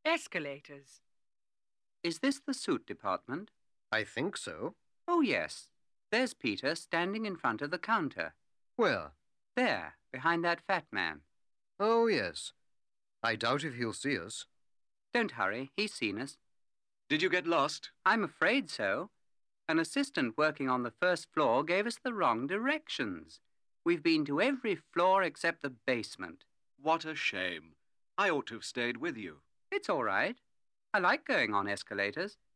Escalators. Is this the suit department? I think so. Oh, yes. There's Peter standing in front of the counter. Where? There, behind that fat man. Oh, yes. I doubt if he'll see us. Don't hurry, he's seen us. Did you get lost? I'm afraid so. An assistant working on the first floor gave us the wrong directions. We've been to every floor except the basement. What a shame. I ought to have stayed with you. It's all right. I like going on escalators.